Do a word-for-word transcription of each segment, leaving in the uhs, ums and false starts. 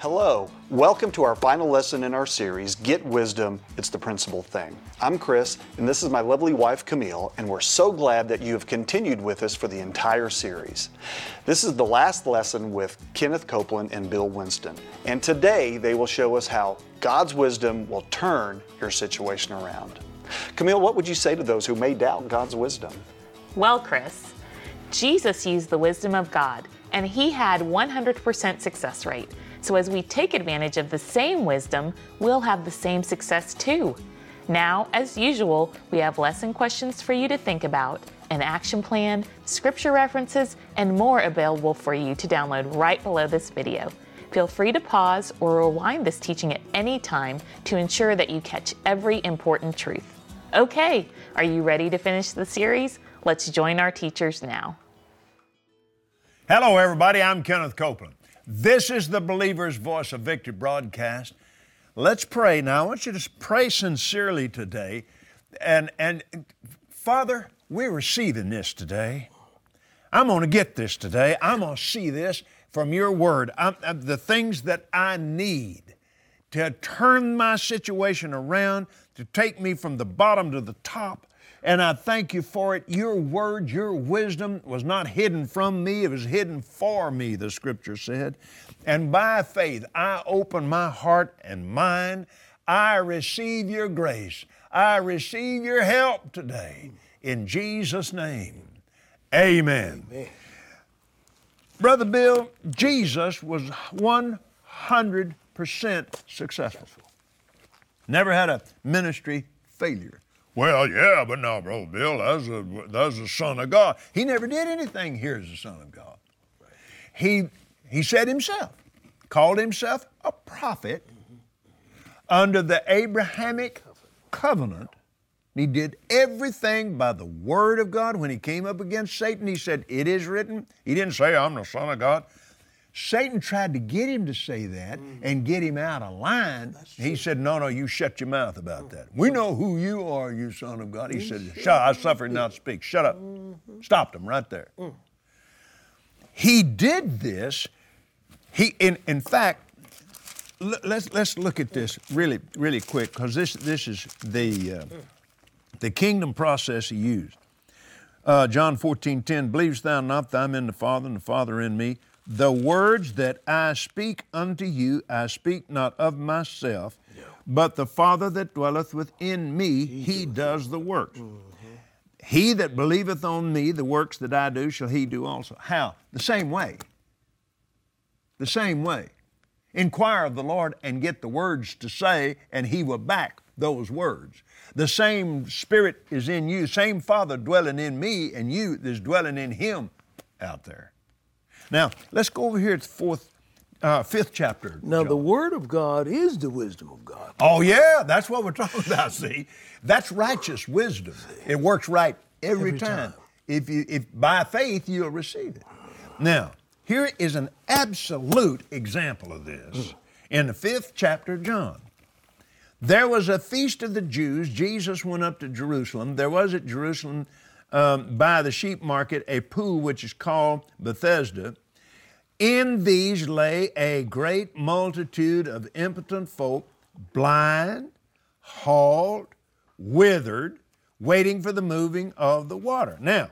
Hello, welcome to our final lesson in our series, Get Wisdom, It's the Principal Thing. I'm Chris, and this is my lovely wife, Camille, and we're so glad that you have continued with us for the entire series. This is the last lesson with Kenneth Copeland and Bill Winston, and today they will show us how God's wisdom will turn your situation around. Camille, what would you say to those who may doubt God's wisdom? Well, Chris, Jesus used the wisdom of God, and he had one hundred percent success rate. So as we take advantage of the same wisdom, we'll have the same success too. Now, as usual, we have lesson questions for you to think about, an action plan, scripture references, and more available for you to download right below this video. Feel free to pause or rewind this teaching at any time to ensure that you catch every important truth. Okay, are you ready to finish the series? Let's join our teachers now. Hello, everybody. I'm Kenneth Copeland. This is the Believer's Voice of Victory broadcast. Let's pray now. I want you to pray sincerely today. And, and Father, we're receiving this today. I'm going to get this today. I'm going to see this from your word. I'm, I'm, the things that I need to turn my situation around, to take me from the bottom to the top. And I thank you for it. Your word, your wisdom was not hidden from me. It was hidden for me, the scripture said. And by faith, I open my heart and mind. I receive your grace. I receive your help today. In Jesus' name, amen. Amen. Brother Bill, Jesus was one hundred percent successful. Never had a ministry failure. Well, yeah, but no, Brother Bill, that's a, that's the Son of God. He never did anything here as the Son of God. Right. He, he said himself, called himself a prophet mm-hmm. under the Abrahamic covenant. He did everything by the Word of God. When he came up against Satan, he said, it is written. He didn't say, I'm the Son of God. Satan tried to get him to say that mm-hmm. and get him out of line. He said, no, no, you shut your mouth about that. We know who you are, you Son of God. He said, shut, I suffer not speak. Shut up. Mm-hmm. Stopped him right there. Mm. He did this. He, in, in fact, l- let's, let's look at this really, really quick, because this, this is the, uh, the kingdom process he used. Uh, John fourteen ten, believest thou not that I'm in the Father and the Father in me? The words that I speak unto you, I speak not of myself, yeah. but the Father that dwelleth within me, he, he does the works. Mm-hmm. He that believeth on me, the works that I do, shall he do also. How? The same way. The same way. Inquire of the Lord and get the words to say, and he will back those words. The same Spirit is in you, same Father dwelling in me, and you is dwelling in him out there. Now, let's go over here to the fourth, uh, fifth chapter. Now, John. The Word of God is the wisdom of God. Oh, yeah, that's what we're talking about, see? That's righteous wisdom. It works right every, every time. time. If you, if by faith, you'll receive it. Now, here is an absolute example of this mm. in the fifth chapter of John. There was a feast of the Jews. Jesus went up to Jerusalem. There was at Jerusalem Um, by the sheep market, a pool which is called Bethesda. In these lay a great multitude of impotent folk, blind, halt, withered, waiting for the moving of the water. Now,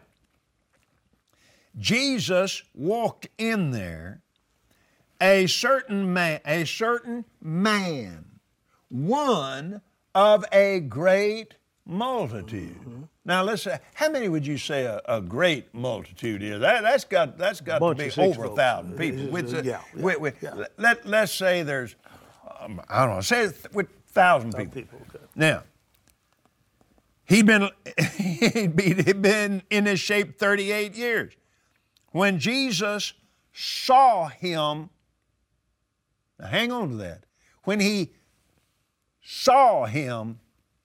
Jesus walked in there, a certain man, a certain man, one of a great multitude. Mm-hmm. Now let's say, how many would you say a, a great multitude is? That, that's got that's got to be over a thousand people. With, uh, yeah, yeah, with, with, yeah. Let, let's say there's, um, I don't know, say with thousand people. people okay. Now, he'd been, he'd been in this shape thirty-eight years. When Jesus saw him, now hang on to that, when he saw him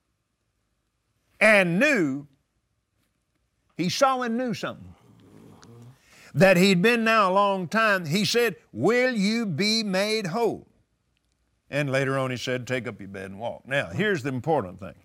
and knew, he saw and knew something. That he'd been now a long time. He said, will you be made whole? And later on he said, take up your bed and walk. Now, here's the important thing.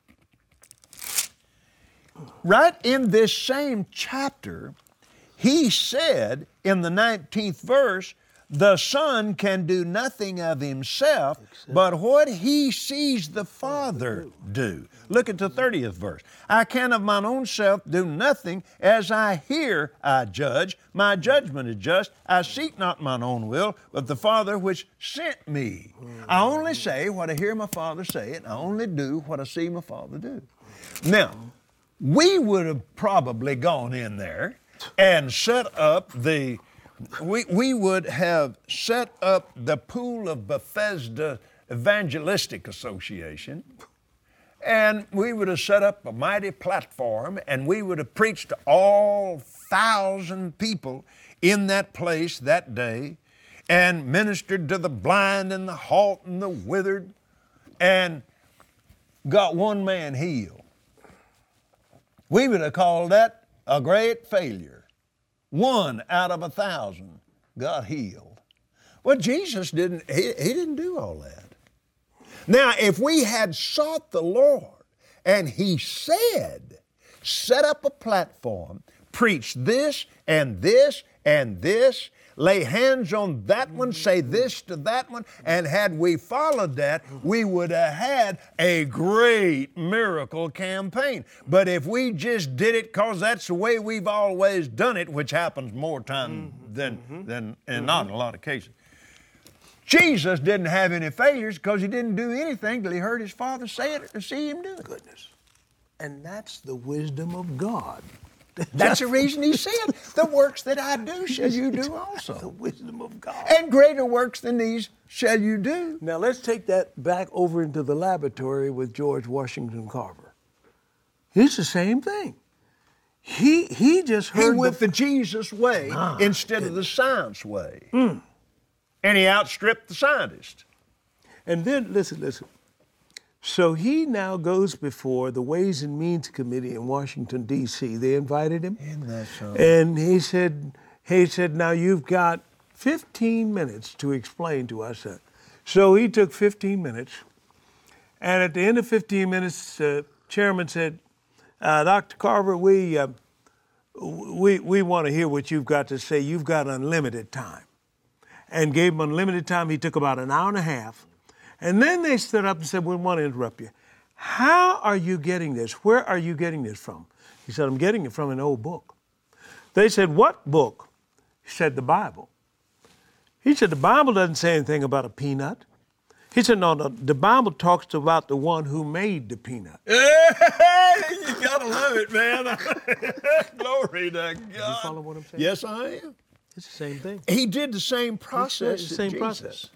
Right in this same chapter, he said in the nineteenth verse The Son can do nothing of himself, but what he sees the Father do. Look at the thirtieth verse. I can of mine own self do nothing. As I hear, I judge. My judgment is just. I seek not mine own will, but the Father which sent me. I only say what I hear my Father say, and I only do what I see my Father do. Now, we would have probably gone in there and set up the We, we would have set up the Pool of Bethesda Evangelistic Association, and we would have set up a mighty platform, and we would have preached to all thousand people in that place that day, and ministered to the blind and the halt and the withered, and got one man healed. We would have called that a great failure. One out of a thousand got healed. Well, Jesus didn't, he, he didn't do all that. Now, if we had sought the Lord and he said, set up a platform, preach this and this and this, lay hands on that one, say this to that one, and had we followed that, we would have had a great miracle campaign. But if we just did it because that's the way we've always done it, which happens more time than, mm-hmm. than and not in a lot of cases, Jesus didn't have any failures because he didn't do anything till he heard his Father say it or to see him do it. Goodness. And that's the wisdom of God. That's the reason he said, the works that I do shall you do also. The wisdom of God. And greater works than these shall you do. Now let's take that back over into the laboratory with George Washington Carver. It's the same thing. He he just heard He went the, the Jesus way Ah, instead of the science way. Mm. And he outstripped the scientist. And then, listen, listen. So he now goes before the Ways and Means Committee in Washington, D C They invited him. Isn't that so? And he said, he said, now you've got fifteen minutes to explain to us that. So he took fifteen minutes. And at the end of fifteen minutes, the uh, chairman said, uh, Doctor Carver, we, uh, we, we want to hear what you've got to say. You've got unlimited time. And gave him unlimited time. He took about an hour and a half. And then they stood up and said, we want to interrupt you. How are you getting this? Where are you getting this from? He said, I'm getting it from an old book. They said, what book? He said, the Bible. He said, the Bible doesn't say anything about a peanut. He said, no, no, the Bible talks about the one who made the peanut. Hey, you gotta love it, man. Glory to God. Did you follow what I'm saying? Yes, I am. It's the same thing. He did the same process. It's the same Jesus. process.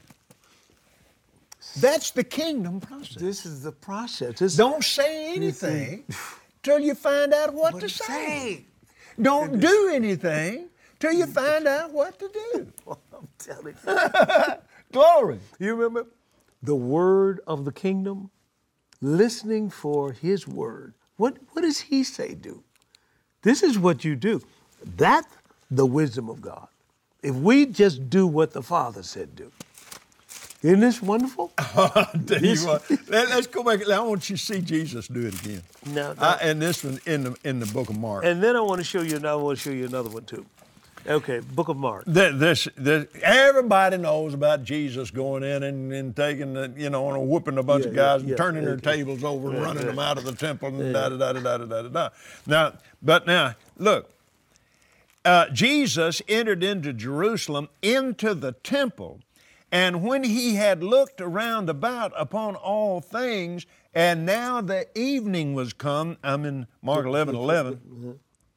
That's the kingdom process. This is the process. This Don't say anything till you find out what, what to say. say. Don't do anything till you find out what to do. I'm telling you. Glory. You remember the word of the kingdom? Listening for his word. What, what does he say do? This is what you do. That's the wisdom of God. If we just do what the Father said do. Isn't this wonderful? I'll tell you what. Let, let's go back. I want you to see Jesus do it again. No, no. I, and this one in the in the book of Mark. And then I want to show you. I want to show you another one too. Okay, Book of Mark. This, this, this, everybody knows about Jesus going in and, and taking the, you know, and whooping a bunch Yeah, of guys yeah, and yeah, turning their okay. tables over and Yeah, running yeah. them out of the temple and Yeah. da da da da da da da da. Now, but now look, uh, Jesus entered into Jerusalem into the temple. And when he had looked around about upon all things, and now the evening was come, I'm in Mark eleven eleven,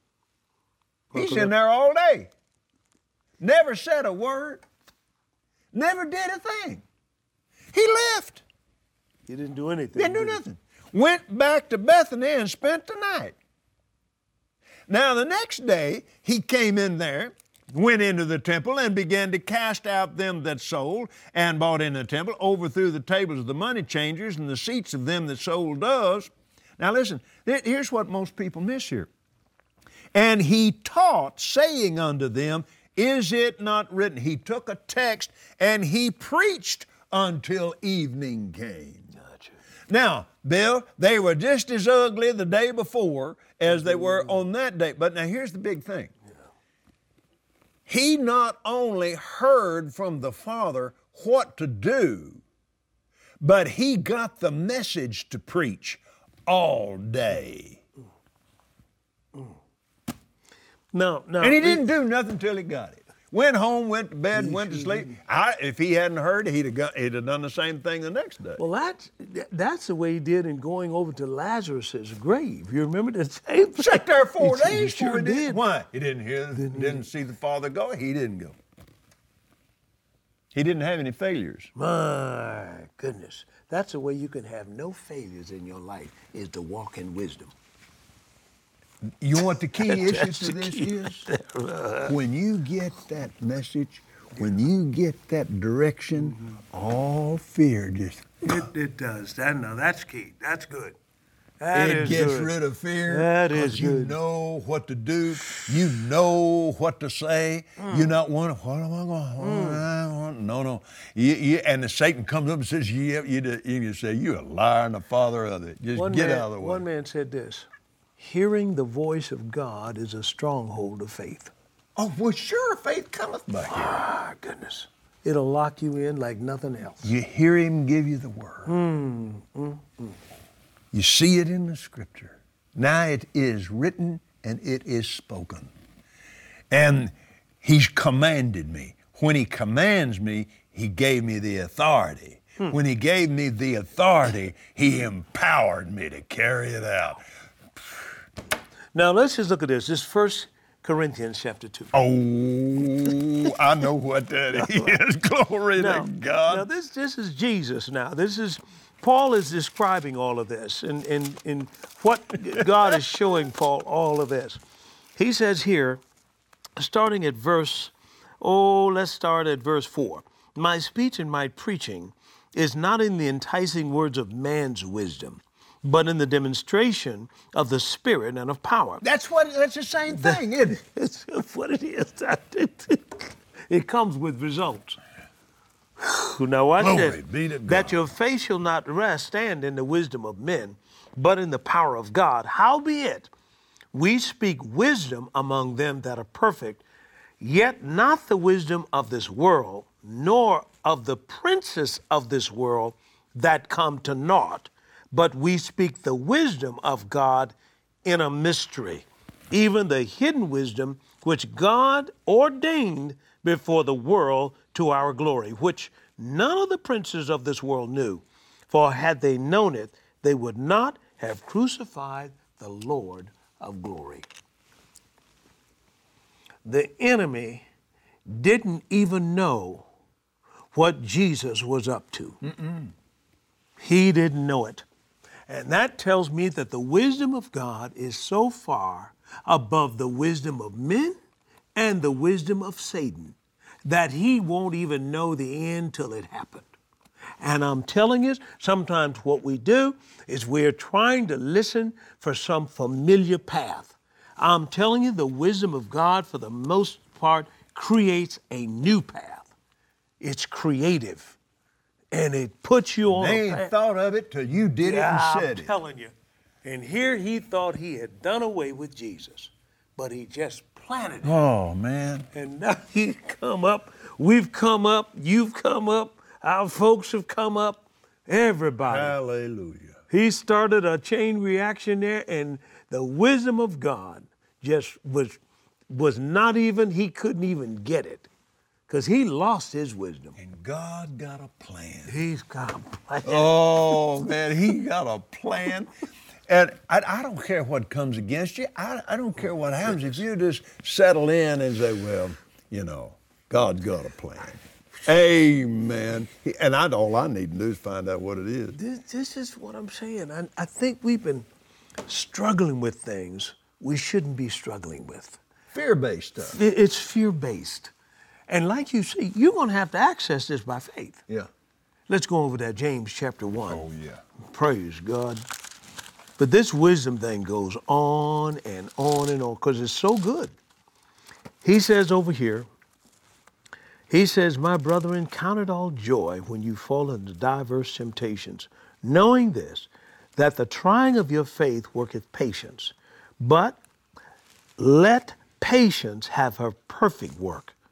he's in there all day. Never said a word, never did a thing. He left, He didn't do anything. didn't do did he? nothing. Went back to Bethany and spent the night. Now the next day, he came in there, went into the temple and began to cast out them that sold and bought in the temple, overthrew the tables of the money changers and the seats of them that sold doves. Now listen, here's what most people miss here. And he taught, saying unto them, is it not written? He took a text and he preached until evening came. Gotcha. Now, Bill, they were just as ugly the day before as they were on that day. But now here's the big thing. he not only heard from the Father what to do, but he got the message to preach all day. No, no. And he didn't do nothing till he got it. Went home, went to bed, went to sleep. I, if he hadn't heard, he'd have, got, he'd have done the same thing the next day. Well, that's, that's the way he did in going over to Lazarus' grave. You remember the same thing? Sat there four He- he days sure before he did. did. Why? He didn't hear, didn't see the Father go. He didn't go. He didn't have any failures. My goodness. That's the way you can have no failures in your life, is to walk in wisdom. You know what the key issue That's to the this key. is? When you get that message, when you get that direction, all fear just It, it does. That, no, that's key. That's good. That it is gets good. rid of fear. That is 'cause you good. know what to do. You know what to say. Mm. You're not wondering, what am I going? What am I going? No, no. You, you, and the Satan comes up and says, "Yeah," you, you, you can say, "You're a liar and the father of it." Just One get man, out of the way. One man said this: hearing the voice of God is a stronghold of faith. Oh, well, sure, faith cometh by hearing. Ah, goodness. It'll lock you in like nothing else. You hear him give you the word. Mm, mm, mm. You see it in the scripture. Now it is written and it is spoken. And he's commanded me. When he commands me, he gave me the authority. Hmm. When he gave me the authority, he empowered me to carry it out. Now let's just look at this. This First Corinthians chapter two. Oh, I know what that is. Glory Now, to God. now this this is Jesus now. This is Paul is describing all of this and in, in, in what God is showing Paul all of this. He says here, starting at verse, oh, let's start at verse four. My speech and my preaching is not in the enticing words of man's wisdom, but in the demonstration of the Spirit and of power. That's what. That's the same thing, isn't it? It's what it is. It comes with results. Now watch Glory this. be to God. That your faith shall not rest stand in the wisdom of men, but in the power of God. Howbeit, we speak wisdom among them that are perfect, yet not the wisdom of this world, nor of the princes of this world that come to naught, but we speak the wisdom of God in a mystery, even the hidden wisdom which God ordained before the world to our glory, which none of the princes of this world knew. For had they known it, they would not have crucified the Lord of glory. The enemy didn't even know what Jesus was up to. Mm-mm. He didn't know it. And that tells me that the wisdom of God is so far above the wisdom of men and the wisdom of Satan that he won't even know the end till it happened. And I'm telling you, sometimes what we do is we're trying to listen for some familiar path. I'm telling you, the wisdom of God, for the most part, creates a new path. It's creative, and it puts you on They a ain't path. thought of it till you did Yeah, it and I'm said it. telling you. And here he thought he had done away with Jesus, but he just planted it. Oh, man. And now he's come up, we've come up, you've come up, our folks have come up, everybody. Hallelujah. He started a chain reaction there, and the wisdom of God just was was not even, he couldn't even get it, because he lost his wisdom. And God got a plan. He's got a plan. Oh, man, he got a plan. And I, I don't care what comes against you. I, I don't care what happens. If you just settle in and say, well, you know, God's got a plan. Amen. And I, all I need to do is find out what it is. This, this is what I'm saying. I, I think we've been struggling with things we shouldn't be struggling with. Fear-based stuff. It- It's fear-based. And like you say, you're going to have to access this by faith. Yeah. Let's go over that James chapter one. Oh, yeah. Praise God. But this wisdom thing goes on and on and on because it's so good. He says over here, he says, my brethren, count it all joy when you fall into diverse temptations, knowing this, that the trying of your faith worketh patience. But let patience have her perfect work,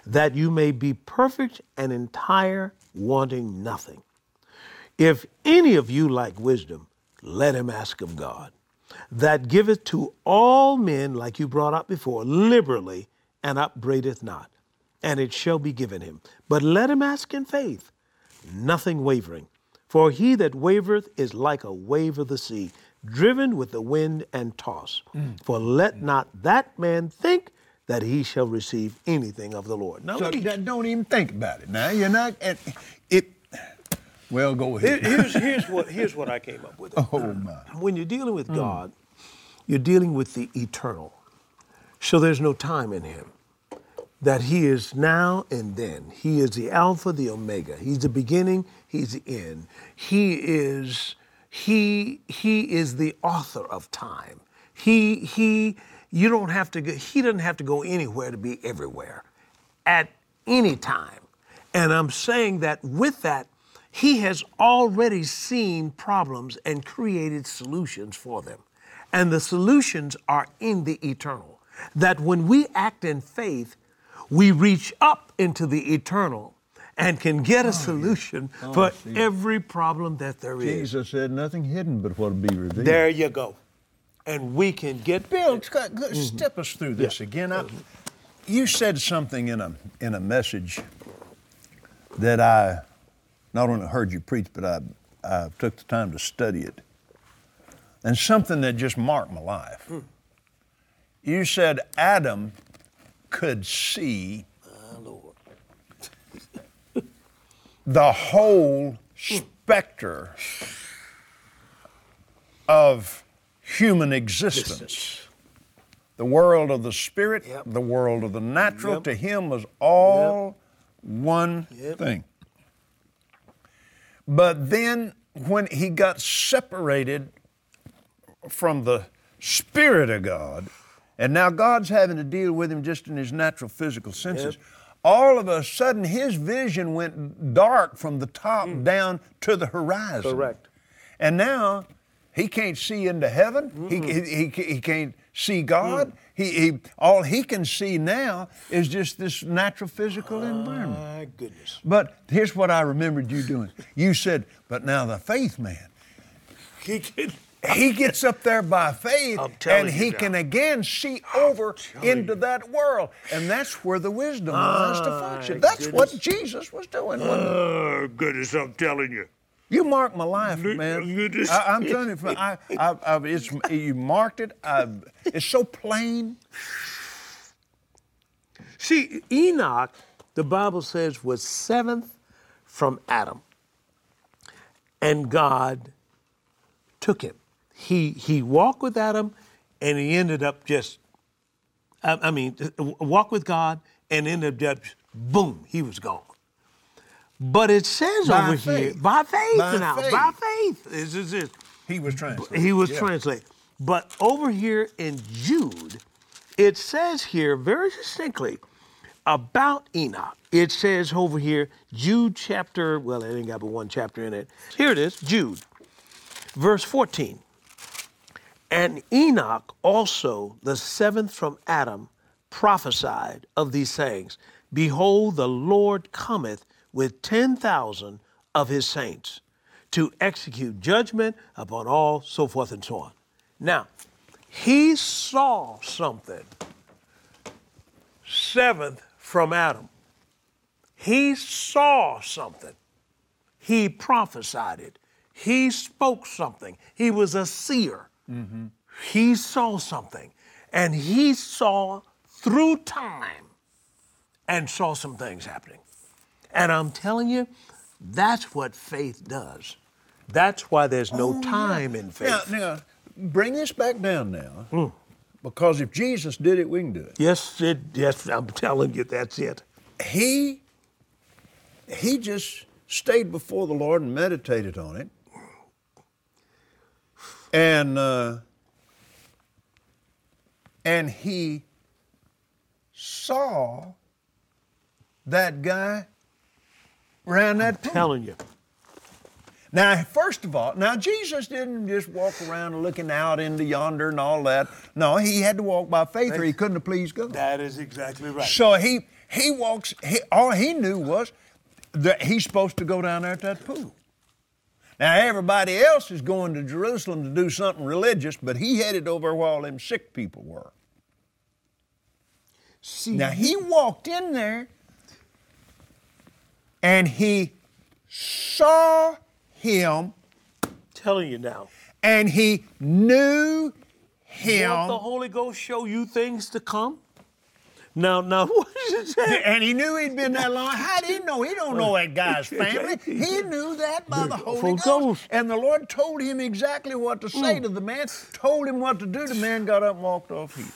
that you may be perfect and entire, wanting nothing. If any of you lack wisdom, let him ask of God, that giveth to all men, like you brought up before, liberally, and upbraideth not, and it shall be given him. But let him ask in faith, nothing wavering. For he that wavereth is like a wave of the sea, driven with the wind and tossed. Mm. For let not that man think that he shall receive anything of the Lord. Now, so don't even think about it. Now you're not. It. it well, go ahead. Here's, here's what here's what I came up with. Oh my! When you're dealing with mm. God, you're dealing with the eternal. So there's no time in him. That he is now and then. He is the Alpha, the Omega. He's the beginning. He's the end. He is. He he is the author of time. He he. You don't have to go, he doesn't have to go anywhere to be everywhere at any time. And I'm saying that with that, he has already seen problems and created solutions for them. And the solutions are in the eternal. That when we act in faith, we reach up into the eternal and can get a oh, solution yeah. oh, for see. every problem that there Jesus is. Jesus said nothing hidden but what will be revealed. There you go. And we can get... Bill, step mm-hmm. us through this yeah. again. I, you said something in a in a message that I not only heard you preach, but I, I took the time to study it. And something that just marked my life. Mm. You said Adam could see Lord. the whole specter of human existence. The world of the spirit, yep. the world of the natural, yep. to him was all yep. one yep. thing. But then when he got separated from the Spirit of God, and now God's having to deal with him just in his natural physical senses, yep. all of a sudden his vision went dark from the top mm. down to the horizon. Correct. And now he can't see into heaven. Mm-hmm. He, he, he can't see God. Mm. He, he all he can see now is just this natural physical environment. My goodness. But here's what I remembered you doing. You said, but now the faith man, he, can, he gets up there by faith and he can again see over into you. that world. And that's where the wisdom was to function. That's goodness. what Jesus was doing. Oh, goodness, I'm telling you. You marked my life, man. I, I'm telling you, I, I, I, it's, you marked it. I, it's so plain. See, Enoch, the Bible says, was seventh from Adam. And God took him. He, he walked with Adam, and he ended up just, I, I mean, walked with God, and ended up, boom, he was gone. But it says by over faith. here, by faith by now, faith. by faith. Is is this? He was translated. He was yeah. translated. But over here in Jude, it says here very distinctly about Enoch. It says over here, Jude chapter, well, it ain't got but one chapter in it. Here it is, Jude, verse fourteen. And Enoch also, the seventh from Adam, prophesied of these sayings. Behold, the Lord cometh with ten thousand of his saints to execute judgment upon all, so forth and so on. Now, he saw something, seventh from Adam. He saw something. He prophesied it. He spoke something. He was a seer. Mm-hmm. He saw something. And he saw through time and saw some things happening. And I'm telling you, that's what faith does. That's why there's no oh, time yeah. in faith. Now, now, bring this back down now, mm. because if Jesus did it, we can do it. Yes, it, yes, I'm telling you, that's it. He, he just stayed before the Lord and meditated on it. And, uh, and he saw that guy around that I'm telling you. Now, first of all, now Jesus didn't just walk around looking out into yonder and all that. No, he had to walk by faith or he couldn't have pleased God. That is exactly right. So he He walks, he, all he knew was that he's supposed to go down there at that pool. Now, everybody else is going to Jerusalem to do something religious, but he headed over where all them sick people were. See, now, he walked in there and he saw him. Telling you now. And he knew him. Won't the Holy Ghost show you things to come? Now, now, what is it? And he knew he'd been that long. How did he know? He don't know that guy's family. He knew that by the Holy Ghost. And the Lord told him exactly what to say mm. to the man, told him what to do. The man got up and walked off healed.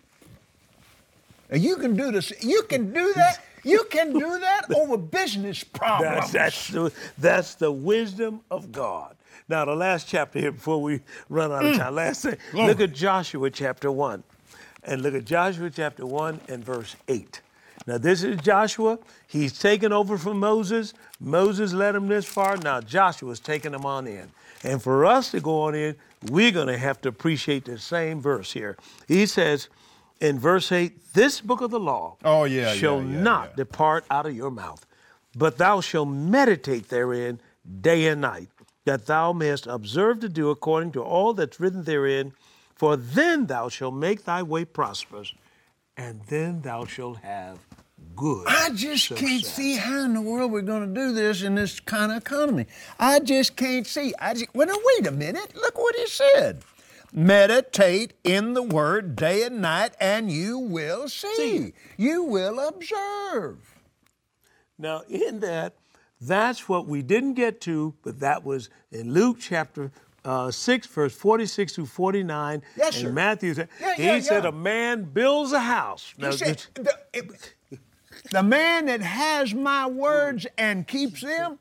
Now, you can do this. You can do that. You can do that over business problems. That's, that's, the, that's the wisdom of God. Now, the last chapter here before we run out of time. Last thing. Look at Joshua chapter one. And look at Joshua chapter one and verse eight. Now, this is Joshua. He's taken over from Moses. Moses led him this far. Now, Joshua's taking him on in. And for us to go on in, we're going to have to appreciate the same verse here. He says in verse eight, this book of the law oh, yeah, shall yeah, yeah, not yeah. depart out of your mouth, but thou shalt meditate therein day and night, that thou mayest observe to do according to all that's written therein. For then thou shalt make thy way prosperous, and then thou shalt have good I just success. Can't see how in the world we're going to do this in this kind of economy. I just can't see. I just, well, now, wait a minute. Look what he said. Meditate in the word day and night, and you will see. see. You will observe. Now, in that, that's what we didn't get to, but that was in Luke chapter Uh, six, verse forty-six through forty-nine. Yes, sir. And Matthew said, yeah, he yeah, said yeah. a man builds a house. He Now, said, this, the, it, the man that has my words and keeps them,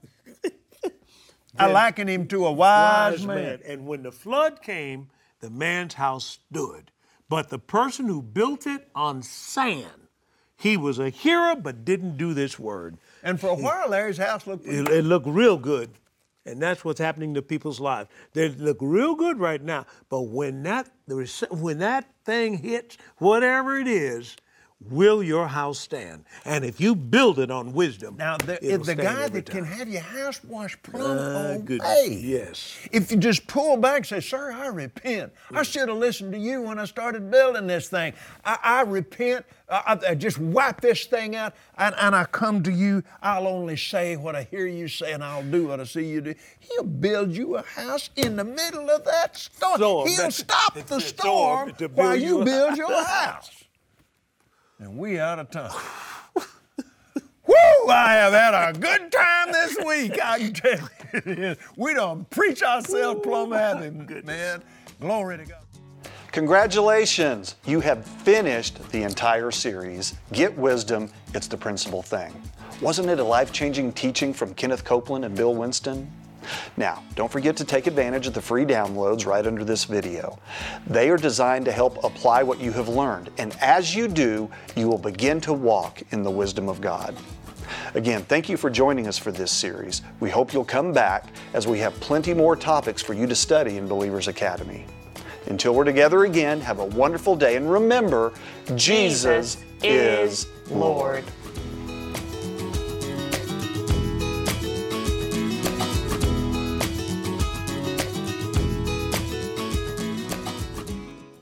I liken him to a wise, wise man. man. And when the flood came, the man's house stood. But the person who built it on sand, he was a hearer but didn't do this word. And for a while there, his house looked pretty It, it looked real good. And that's what's happening to people's lives. They look real good right now, but when that when that thing hits, whatever it is, will your house stand? And if you build it on wisdom, now the, it'll if the stand guy every that can time. have your house washed plumb My away. goodness, yes. If you just pull back and say, sir, I repent. Mm. I should have listened to you when I started building this thing. I, I repent. I, I just wipe this thing out, and, and I come to you. I'll only say what I hear you say, and I'll do what I see you do. He'll build you a house in the middle of that storm. storm. He'll That's, stop the storm, storm while you, you build your house. And we out of time. Woo! I have had a good time this week, I can tell you. We done preach ourselves plumb happy, man. Glory to God. Congratulations! You have finished the entire series, Get Wisdom, It's the Principal Thing. Wasn't it a life-changing teaching from Kenneth Copeland and Bill Winston? Now, don't forget to take advantage of the free downloads right under this video. They are designed to help apply what you have learned, and as you do, you will begin to walk in the wisdom of God. Again, thank you for joining us for this series. We hope you'll come back as we have plenty more topics for you to study in Believers Academy. Until we're together again, have a wonderful day, and remember, Jesus, Jesus is Lord.